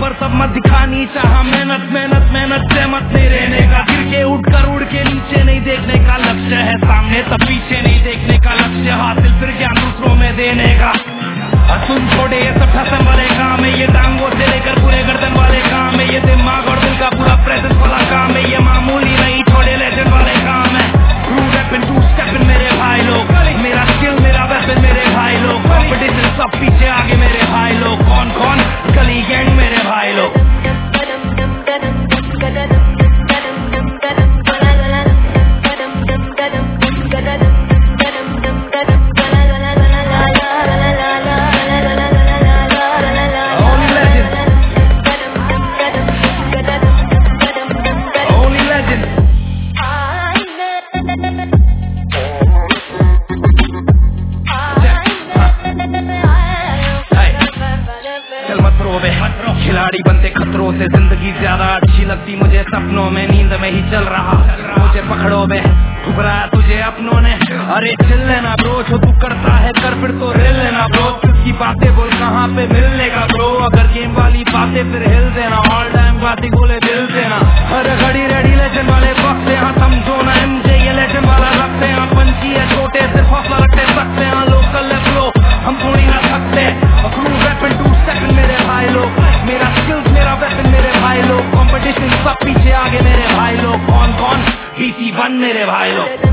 पर तब मत दिखानी चाहा मेहनत मेहनत मेहनत से मत नहीं रहने का। गिर के उठकर उड़ के नीचे नहीं देखने का लक्ष्य है सामने, तब पीछे नहीं देखने का लक्ष्य हासिल फिर ज्ञान दूसरों में देने का। सुन छोड़े ये सब फैशन वाले काम है, ये टांगों से लेकर पूरे गर्दन वाले काम है, ये दिमाग और दिल का पूरा प्रेजेंस वाला काम है, ये मामूली नहीं छोड़े लेजेंड वाले काम है। True weapon, two stepping मेरे भाई लोग, मेरा स्किल मेरा वेपन मेरे भाई लोग, कंपटीशन सब पीछे आगे मेरे भाई लोग, कौन कौन गली गैंग मेरे भाई लोग। खिलाड़ी बनते खतरों से, जिंदगी ज्यादा अच्छी लगती मुझे सपनों में, नींद में ही चल रहा मुझे पकड़ो बे, ठुकराया तुझे अपनों ने। अरे चिल लेना ब्रो, जो तू करता है कर फिर तो रिल लेना ब्रो, किसकी बातें बोल कहाँ पे मिलने का ब्रो, अगर गेम वाली बातें फिर हिल देना, ऑल टाइम बातें बोले दिल देना। हर घड़ी रेडी लेजेंड वाले वक्त यहाँ समझो ना, एमजे ये लेजेंड वाला रखते हैं, पंची है छोटे सिर्फ हौसला रखते सकते हैं, लोकल है फ्लो हम थोड़ी ना थकते, क्रू वेपन टू सेकंड मेरे भाई लोग, मेरा स्किल्स मेरा वेपन मेरे भाई लोग, कंपटीशन सब पीछे आगे मेरे भाई लोग, कौन कौन BC1 मेरे भाई लोग।